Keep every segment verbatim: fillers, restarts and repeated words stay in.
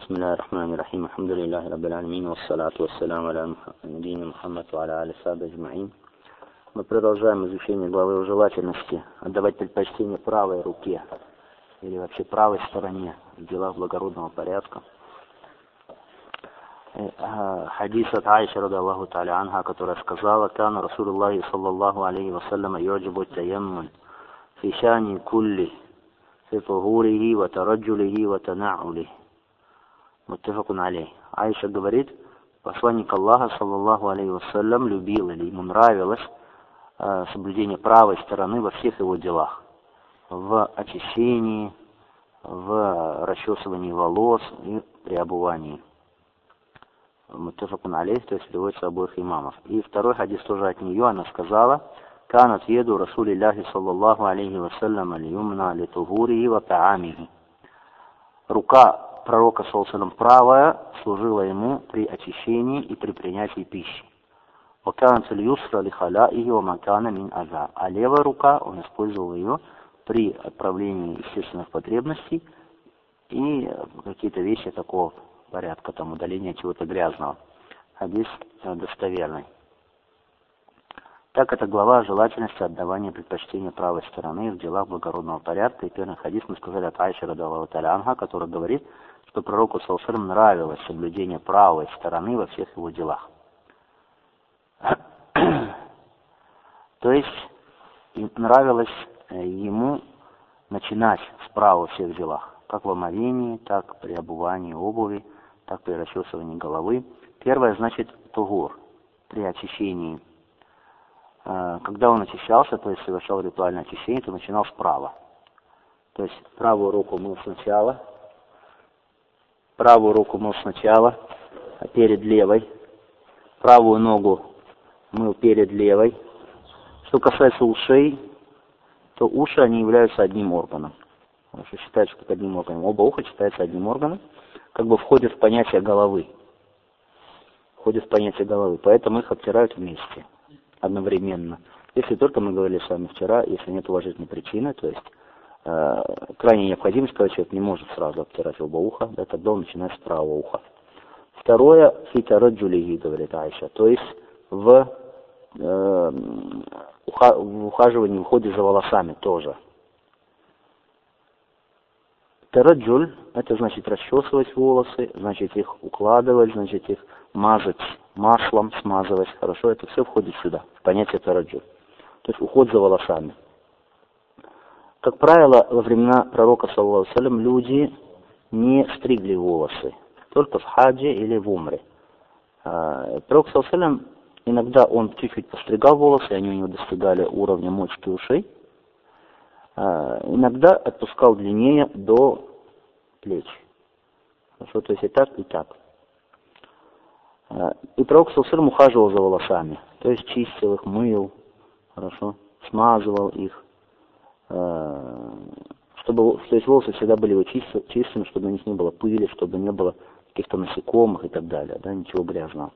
Бисмиллахир-рахманир-рахим. Алхамдулиллахи раббил алямин. Вассалату вассаляму аля набийина Мухаммад ва аля али сахби аджмаин. Мы продолжаем изучение главы о желательности отдавать предпочтение правой руке или вообще правой стороне в делах благородного порядка. Хадис от Аиши ради Аллаху та'аля анха, которая сказала: «Кана Расулуллахи саллаллаху алейхи вассалям юджибу таяммун фи шани кулли фи тухурихи ва тараджулихи ва тана'улихи». Муттафакун алейх. Аиша говорит, посланник Аллаха саллаллаху алейхи вассалям любил или ему нравилось э, соблюдение правой стороны во всех его делах. В очищении, в расчесывании волос и при обувании. Муттафакун алейх, то есть приводится обоих имамов. И второй хадис тоже от нее, она сказала: «Канат еду Расулилляхи саллаллаху алейхи вассалям аль-юмна литухурихи ва та'амихи». Рука пророка саллаллаху алейхи вассалям правая служила ему при очищении и при принятии пищи. «Ва канат аль-юсра ли халаихи ва макана мин аза». А левая рука, он использовал ее при отправлении естественных потребностей и какие-то вещи такого порядка, там удаления чего-то грязного. Хадис достоверный. Так, это глава о желательности отдавания предпочтения правой стороны в делах благородного порядка. И первый хадис мы сказали от Аиши ради Аллаху та'аля анха, который говорит, что пророку саллаллаху алейхи ва саллям нравилось соблюдение правой стороны во всех его делах. То есть нравилось ему начинать справа во всех делах, как в омовении, так при обувании обуви, так при расчесывании головы. Первое значит тугур, при очищении. Когда он очищался, то есть совершал ритуальное очищение, то начинал справа. То есть правую руку мыл сначала, правую руку мыл сначала, а перед левой, правую ногу мыл перед левой. Что касается ушей, то уши, они являются одним органом. Потому что считается как одним органом. Оба уха считаются одним органом, как бы входят в понятие головы. Входят в понятие головы. Поэтому их обтирают вместе, одновременно. Если только мы говорили с вами вчера, если нет уважительной причины, то есть э, крайняя необходимость, когда человек не может сразу обтирать оба уха, да, тогда он начинает с правого уха. Второе, фитараджулихи, говорит Аиша, то есть в, э, уха, в ухаживании, в уходе за волосами тоже. Тараджуль, это значит расчесывать волосы, значит их укладывать, значит их мазать маслом, смазывать. Хорошо, это все входит сюда, в понятие тараджуль. То есть уход за волосами. Как правило, во времена пророка саллаллаху алейхи ва саллям люди не стригли волосы, только в хаджи или в умре. Пророк саллаллаху алейхи ва саллям иногда он чуть-чуть постригал волосы, они у него достигали уровня мочки ушей. Иногда отпускал длиннее до плеч. Хорошо, то есть и так, и так. И пророк саллаллаху алейхи ва саллям ухаживал за волосами, то есть чистил их, мыл, хорошо, смазывал их, чтобы, то есть волосы всегда были чистыми, чтобы на них не было пыли, чтобы не было каких-то насекомых и так далее, да, ничего грязного.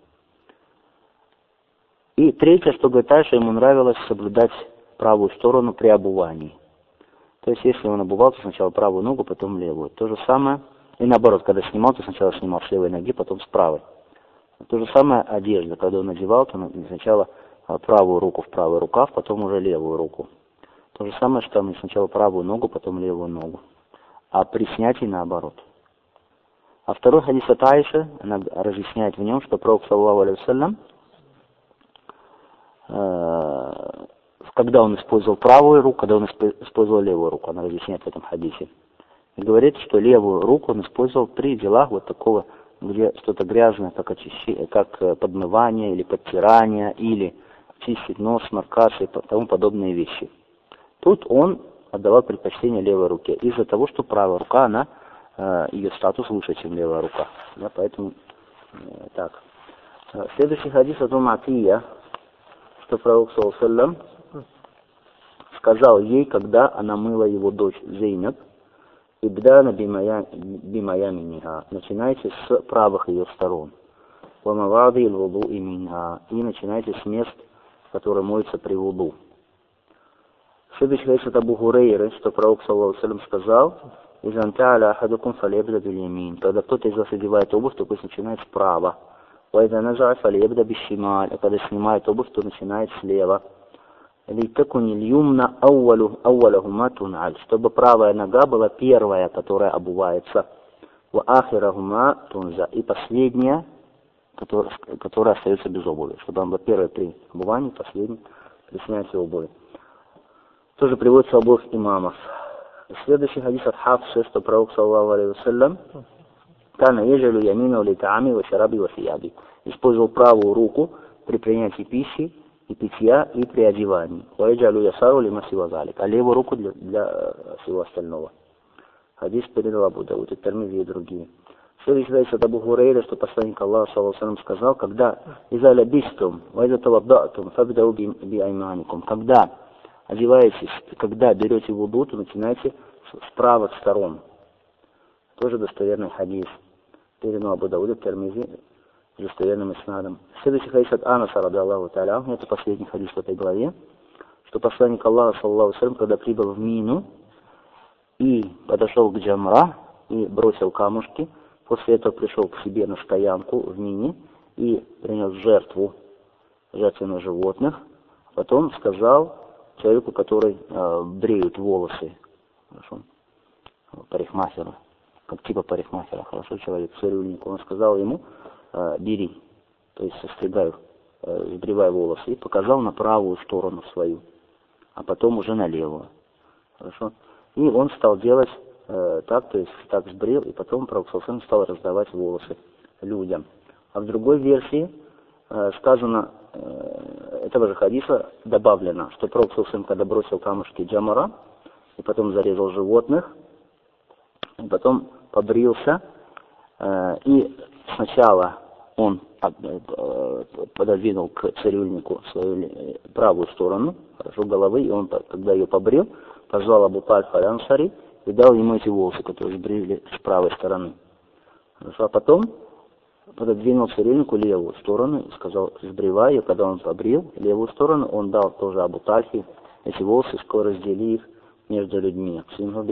И третье, что говорит Аиша, ему нравилось соблюдать правую сторону при обувании. То есть, если он обувался, сначала правую ногу, потом левую. То же самое, и наоборот, когда снимал, то сначала снимал с левой ноги, потом с правой. То же самое одежда, когда он надевал, то сначала правую руку в правый рукав, потом уже левую руку. То же самое, что там сначала правую ногу, потом левую ногу. А при снятии наоборот. А второй хадис от Аиши, она разъясняет в нем, что пророк саллаллаху алейхи ва саллям, когда он использовал правую руку, когда он использовал левую руку, она разъясняет в этом хадисе. И говорит, что левую руку он использовал при делах вот такого, где что-то грязное, как, очищение, как подмывание или подтирание, или чистить нос, сморкаться и тому подобные вещи. Тут он отдавал предпочтение левой руке, из-за того, что правая рука, она, ее статус выше, чем левая рука. Да, поэтому так. Следующий хадис от Умму Атия, что пророк саллаллаху алейхи ва саллям сказал ей, когда она мыла его дочь Зейнаб: «Ибдана бимаяминиха», начинайте с правых ее сторон. «Вамавади л-вуду иминха», и начинайте с мест, которые моются при вуду. Следующий хадис от Абу Хурейры, что пророк саллаллаху алейхи ва саллям сказал: «Изан та'аля ахадукум фалебда биль-ямин». Когда кто-то из вас одевает обувь, то пусть начинает справа. «Вайза наза фалебда биш-шималь». А когда снимает обувь, то начинает слева. «Литакуни льюмна аувалу аувалахума туналь». Чтобы правая нога была первая, которая обувается. «Ва ахирахума тунза». И последняя, которая, которая остается без обуви. Чтобы она была первая при обувании, последняя при снятии обуви. Тоже приводится обувь имамов. Следующий хадис от Хафсы, что пророк, саллаллаху алейхи вассалям, «Кана ежелю ямину литаами ва шараби ва сияби». Использовал правую руку при принятии пищи и питья, и при одевании. «Ваеджалю ясару лима сивазалик». А левую руку для, для всего остального. Хадис передал Абу Дауд и Тирмизи и другие. Следующий хадис от Абу Хурейра, что посланник Аллаха, саллаллаху алейхи вассалям, сказал, когда «Иза лабистум, ва иза таваддатум, фабдау би айманикум». Когда одеваетесь, когда берете вуду, то начинайте с правых сторон. Тоже достоверный хадис. Передал Абу Дауд и Тирмизи с достоверным иснадом. Следующий хадис от Анаса, радиаллаху та'аля, это последний хадис в этой главе, что посланник Аллаха, саллаллаху алейхи вассалям, когда прибыл в Мину и подошел к Джамра и бросил камушки, после этого пришел к себе на стоянку в Мине и принес жертву, жертвенных животных, потом сказал человеку, который э, бреют волосы, хорошо, парикмахера, как типа парикмахера, хорошо, человек, цирюльник, он сказал ему, э, бери, то есть состригай, э, сбривай волосы, и показал на правую сторону свою, а потом уже на левую, хорошо, и он стал делать э, так, то есть так сбрил, и потом пророк стал раздавать волосы людям. А в другой версии э, сказано, этого же хадиса добавлено, что пророк, когда бросил камушки Джамара, и потом зарезал животных, и потом побрился, и сначала он пододвинул к цирюльнику свою правую сторону, хорошо, головы, и он, когда ее побрил, позвал Абу Тальха аль-Ансари и дал ему эти волосы, которые сбрили с правой стороны. Хорошо, а потом пододвинул цирюльнику левую сторону и сказал, сбривай ее. Когда он побрил левую сторону, он дал тоже Абу Тальхе эти волосы, скоро раздели их между людьми.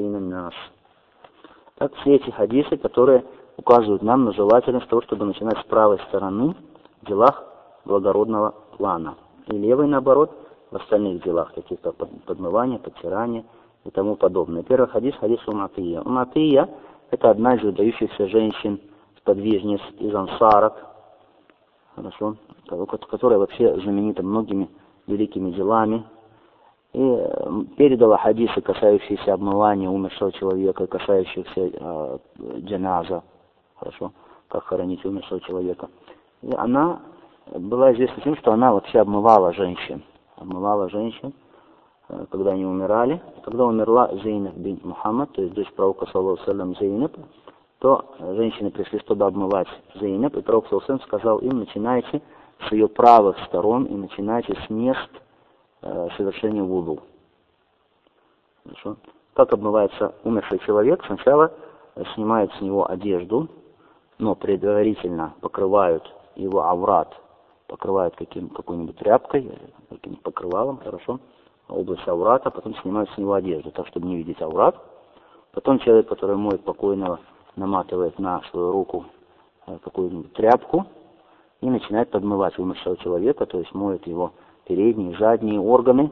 Так, все эти хадисы, которые указывают нам на желательность того, чтобы начинать с правой стороны в делах благородного плана. И левой, наоборот, в остальных делах, таких как подмывание, подтирание и тому подобное. Первый хадис, хадис Уматия. Уматия – это одна из выдающихся женщин, подвижниц из ансарок, хорошо, которая вообще знаменита многими великими делами, и передала хадисы, касающиеся обмывания умершего человека, касающихся э, джаназа, хорошо, как хоронить умершего человека. И она была известна тем, что она вообще обмывала женщин, обмывала женщин, э, когда они умирали. Когда умерла Зейнаб бин Мухаммад, то есть дочь пророка, саллаллаху алейхи ва саллям, Зейнаб, то женщины пришли, чтобы обмывать Зейнаб, и пророк саллаллаху сказал им, начинайте с ее правых сторон и начинайте с мест э, совершения вуду. Хорошо. Как обмывается умерший человек? Сначала снимают с него одежду, но предварительно покрывают его аврат, покрывают каким, какой-нибудь тряпкой, каким-нибудь покрывалом, хорошо, область аврата, потом снимают с него одежду, так, чтобы не видеть аврат. Потом человек, который моет покойного, наматывает на свою руку какую-нибудь тряпку и начинает подмывать умершего человека, то есть моет его передние, задние органы.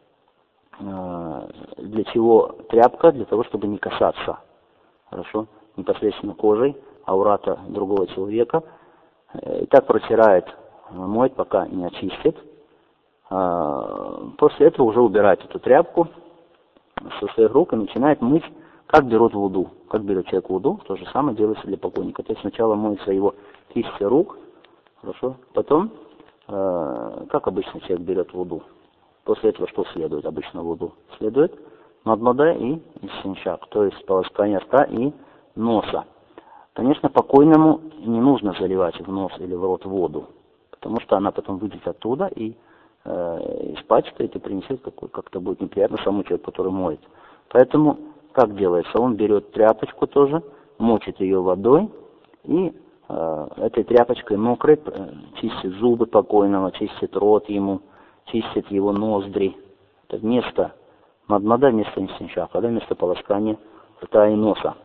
Для чего тряпка? Для того, чтобы не касаться, хорошо, непосредственно кожей аврата другого человека. И так протирает, моет, пока не очистит. После этого уже убирает эту тряпку со своих рук и начинает мыть, как берут вуду. Как берет человек вуду, то же самое делается для покойника. То есть сначала моется его кисти рук, хорошо, потом, э, как обычно человек берет вуду. После этого что следует обычно вуду? Следует мадмада и иссиншак, то есть полоскание рта и носа. Конечно, покойному не нужно заливать в нос или в рот воду, потому что она потом выйдет оттуда и э, испачкает и принесет, как-то будет неприятно самому человеку, который моет. Поэтому как делается? Он берет тряпочку тоже, мочит ее водой и э, этой тряпочкой мокрой э, чистит зубы покойного, чистит рот ему, чистит его ноздри. Это место мадмада, место инстиншаха, да, место полоскания рта и носа.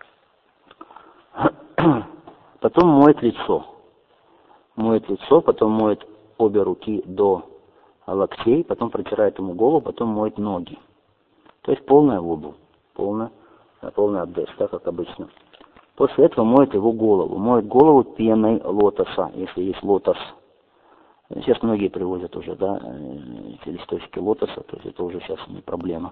Потом моет лицо. Моет лицо, потом моет обе руки до локтей, потом протирает ему голову, потом моет ноги. То есть полная вуду, полная, полный абдес, да, как обычно. После этого моет его голову. Моет голову пеной лотоса, если есть лотос. Сейчас многие привозят уже, да, эти листочки лотоса, то есть это уже сейчас не проблема.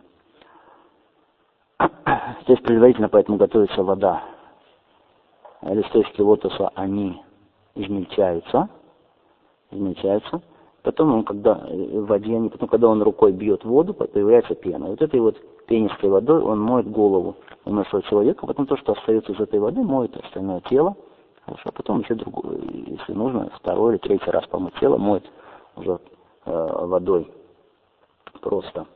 Здесь предварительно поэтому готовится вода. Листочки лотоса, они измельчаются, измельчаются. Потом он, когда в воде, они, потом, когда он рукой бьет воду, появляется пена. Вот этой вот пенистой водой он моет голову у нашего человека, потом то, что остается из этой воды, моет остальное тело. Хорошо, а потом еще другое, если нужно, второй или третий раз помыть тело, моет уже э, водой просто.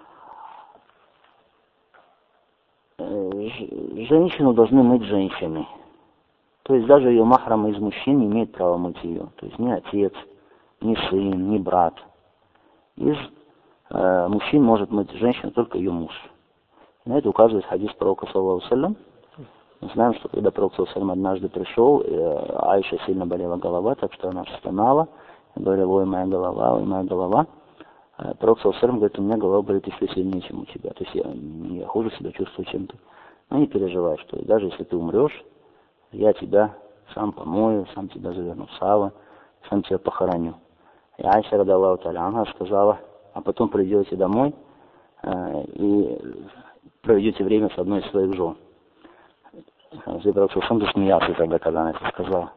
Женщину должны мыть женщины. То есть даже ее махрам из мужчин не имеет права мыть ее. То есть ни отец, ни сын, ни брат. Из э, мужчин может мыть женщину только ее муж. И на это указывает хадис пророка, саллаллаху алейхи ва саллям. Мы знаем, что когда пророк, саллаллаху алейхи ва саллям, однажды пришел, э, Айша сильно болела голова, так что она стонала, говорила: ой, моя голова, ой, моя голова. А пророк, саллаллаху алейхи ва саллям, говорит: у меня голова болит еще сильнее, чем у тебя. То есть я, я хуже себя чувствую, чем ты. Но не переживай, что даже если ты умрешь, я тебя сам помою, сам тебя заверну в сало, сам тебя похороню. И Айша, радаллаху та'аля анха, сказала: а потом придете домой э, и проведете время с одной из своих жен. Пророк сам засмеялся тогда, когда она это сказала.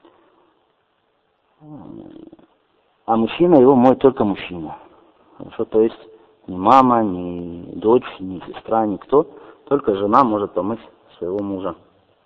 А мужчина его моет только мужчина. Хорошо, то есть ни мама, ни дочь, ни сестра, никто, только жена может помыть своего мужа.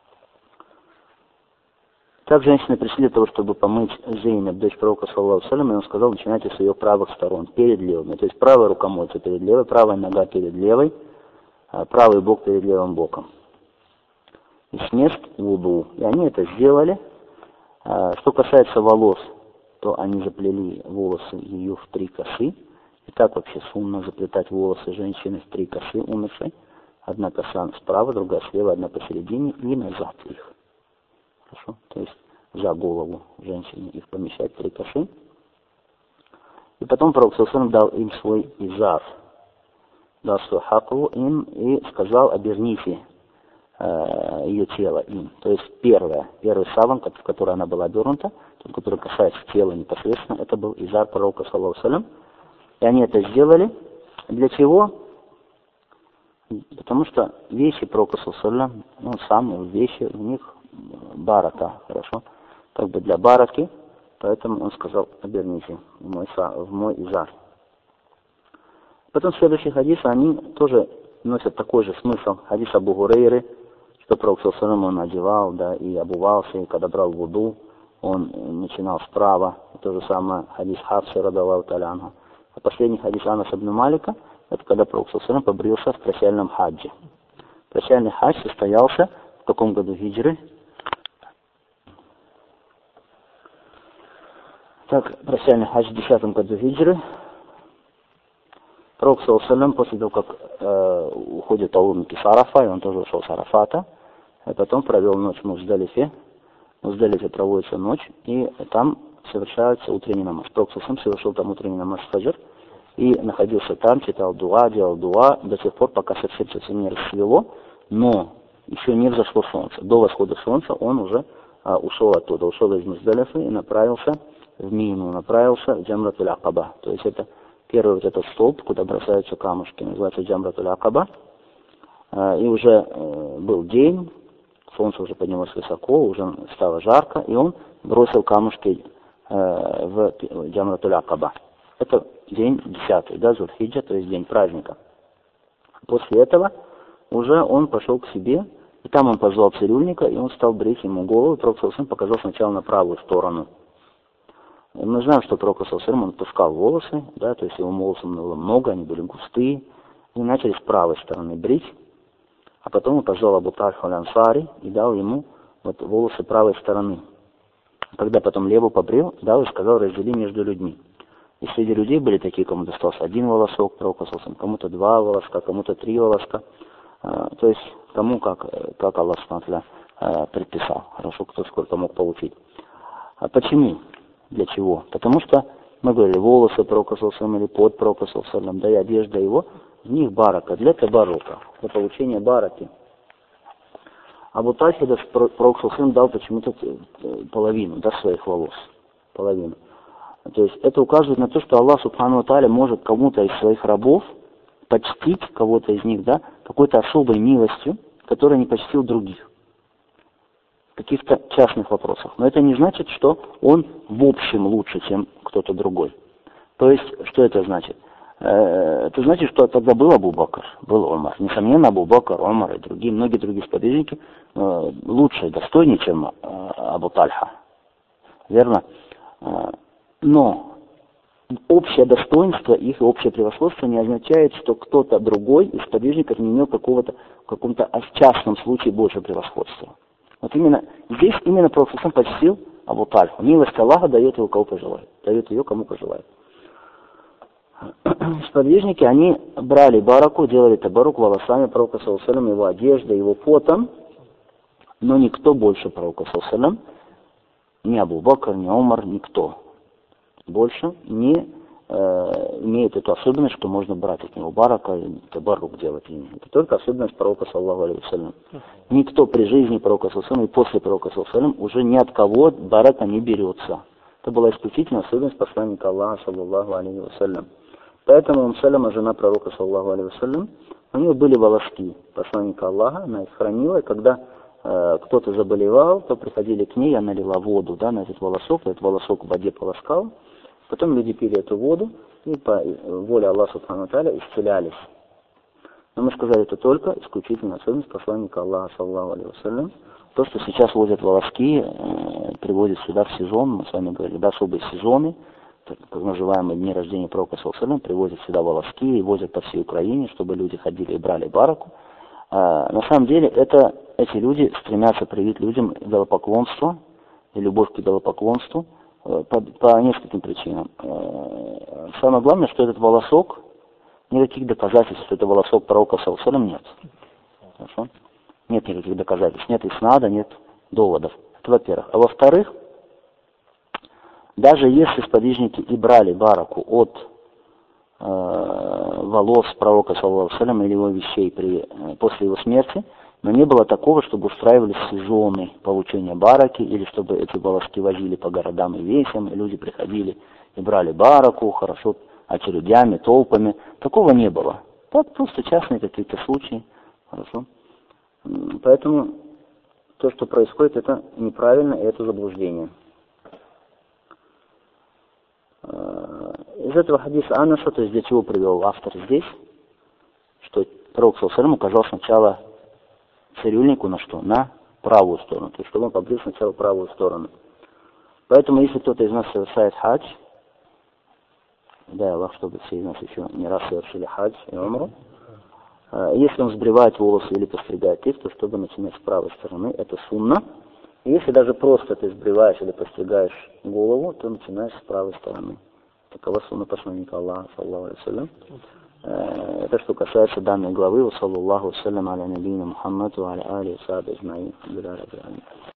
Так женщины пришли для того, чтобы помыть Зейнаб, дочь пророка, саллаллаху алейхи ва саллям, и он сказал: начинайте с ее правых сторон, перед левыми. То есть правая рука моется перед левой, правая нога перед левой, правый бок перед левым боком. И с мест вуду. И они это сделали. Что касается волос, то они заплели волосы ее в три косы. И так вообще сумно заплетать волосы женщины в три косы умершей. Одна коса справа, другая слева, одна посередине и назад их. Хорошо? То есть за голову женщины их помещать, три косы. И потом пророк саллаллаху алейхи ва саллям дал им свой изар. Дал свой хакву им и сказал: оберните э, ее тело им. То есть первое, первый саван, в который она была обернута, тот, который касается тела непосредственно, это был изар пророка, саллаллаху алейхи ва саллям. И они это сделали. Для чего? Потому что вещи пророка, саллаллаху алейхи ва саллям, ну, самые вещи, у них барака, хорошо, как бы для бараки, поэтому он сказал: оберните в мой, в мой изар. Потом следующие хадисы, они тоже носят такой же смысл. Хадис Абу Гурейры, что пророк, саллаллаху алейхи ва саллям, он одевал, да, и обувался, и когда брал вуду, он начинал справа. То же самое хадис Хафсы, радаллаху та'аля анха. А последний хадис Анаса ибн Малика, это когда пророк, саллаллаху алейхи ва саллям, побрился в прощальном хаджи. Прощальный хадж состоялся в каком году хиджры? Так, прощальный хадж в десятом году хиджры. Пророк, саллаллаху алейхи ва саллям, после того, как э, уходят паломники с Арафа, и он тоже ушел с Арафата, и потом провел ночь в Муздалифе. В Муздалифе проводится ночь, и там совершается утренний намаз. Пророк, саллаллаху алейхи ва саллям, совершил там утренний намаз фаджр, и находился там, читал дуа, делал дуа, до тех пор, пока совсем не рассвело, но еще не взошло солнце. До восхода солнца он уже а, ушел оттуда, ушел из Муздалифы и направился в Мину, направился в Джамратуль Акаба. То есть это первый вот этот столб, куда бросаются камушки, называется Джамратуль Акаба. А, и уже э, был день, солнце уже поднялось высоко, уже стало жарко, и он бросил камушки э, в Джамратуль Акаба. Это день десятый, да, Зуль-Хиджа, то есть день праздника. После этого уже он пошел к себе, и там он позвал цирюльника, и он стал брить ему голову, и пророк, саллаллаху алейхи ва саллям, показал сначала на правую сторону. И мы знаем, что пророк, саллаллаху алейхи ва саллям, он пускал волосы, да, то есть его волосы было много, они были густые, и начали с правой стороны брить, а потом он позвал Абу Тальху аль-Ансари и дал ему вот волосы правой стороны. Когда потом левую побрил, дал и сказал: раздели между людьми. И среди людей были такие, кому достался один волосок, пророк, саллаллаху алейхи ва саллям, кому-то два волоска, кому-то три волоска. То есть тому, как, как Аллах Субхану предписал. Хорошо, кто сколько мог получить. А почему? Для чего? Потому что мы говорили, волосы пророка или под пророка, да и одежда его, в них барака, для табарука, для получения бараки. Абу Тальха пророк дал почему-то половину, да, своих волос. Половину. То есть это указывает на то, что Аллах Субхану ва Тааля может кому-то из своих рабов почтить, кого-то из них, да, какой-то особой милостью, которая не почтил других. В каких-то частных вопросах. Но это не значит, что он в общем лучше, чем кто-то другой. То есть, что это значит? Это значит, что тогда был Абу Бакр, был Омар. Несомненно, Абу Бакр, Омар и другие, многие другие сподвижники лучше, достойнее, чем Абу Тальха. Верно? Но общее достоинство их и общее превосходство не означает, что кто-то другой из сподвижников не имел какого-то, в каком-то частном случае больше превосходства. Вот именно здесь именно Пророк почтил Абу Тальху. Милость Аллаха дает его кому пожелает. Дает ее кому пожелает. Сподвижники, они брали бараку, делали табарук волосами Пророка саллаллаху алейхи ва саллям, его одеждой, его потом, но никто больше Пророка саллаллаху алейхи ва саллям, ни Абу Бакр, ни Омар, никто больше не э, имеет эту особенность, что можно брать от него барака и табарук делать. Это только особенность Пророка саллаллаху алейхи ва саллям. Никто при жизни Пророка саллаллаху алейхи ва саллям и после Пророка саллаллаху алейхи ва саллям уже ни от кого барака не берется. Это была исключительная особенность посланника Аллаха саллаллаху алейхи ва саллям. Поэтому Умму Саляма, жена пророка саллаллаху алейхи ва саллям, у нее были волоски посланника Аллаха, она их хранила, и когда э, кто-то заболевал, то приходили к ней, она лила воду, да, на этот волосок, этот волосок в воде полоскал, потом люди пили эту воду, и по воле Аллаха Субхану ва Тааля исцелялись. Но мы сказали, это только исключительная особенность посланника Аллаха саллаллаху алейхи ва саллям. То, что сейчас возят волоски, э, приводят сюда в сезон, мы с вами говорили, да, особые сезоны, так называемые дни рождения пророка саллаллаху алейхи ва саллям, привозят сюда волоски и возят по всей Украине, чтобы люди ходили и брали бараку. А, на самом деле, это, эти люди стремятся привить людям идолопоклонство и любовь к идолопоклонству э, по, по нескольким причинам. Э, самое главное, что этот волосок, никаких доказательств, что это волосок пророка саллаллаху алейхи ва саллям, нет. Хорошо? Нет никаких доказательств, нет иснада, нет доводов. Это во-первых. А во-вторых, даже если сподвижники и брали бараку от э, волос пророка саллаллаху алейхи ва саллям или его вещей при, э, после его смерти, но не было такого, чтобы устраивались сезоны получения бараки, или чтобы эти волоски возили по городам и весям, и люди приходили и брали бараку, хорошо, очередями, толпами. Такого не было. Так просто частные какие-то случаи. Хорошо. Поэтому то, что происходит, это неправильно, и это заблуждение. Из этого хадиса Анаса, то есть для чего привел автор здесь, что пророк саллаллаху алейхи ва саллям указал сначала цирюльнику на что? На правую сторону, то есть чтобы он побрил сначала правую сторону. Поэтому если кто-то из нас совершает хадж, дай Аллах, чтобы все из нас еще не раз совершили хадж и умру, если он сбривает волосы или постригает их, то чтобы начинать с правой стороны, это сунна. И если даже просто ты сбриваешь или постригаешь голову, то начинаешь с правой стороны. Такова сунна посланника Аллаха саллаллаху алейхи ва саллям. Это что касается данной главы. Саллаллаху саллям аля набийна Мухаммаду аля али саби аджмаин.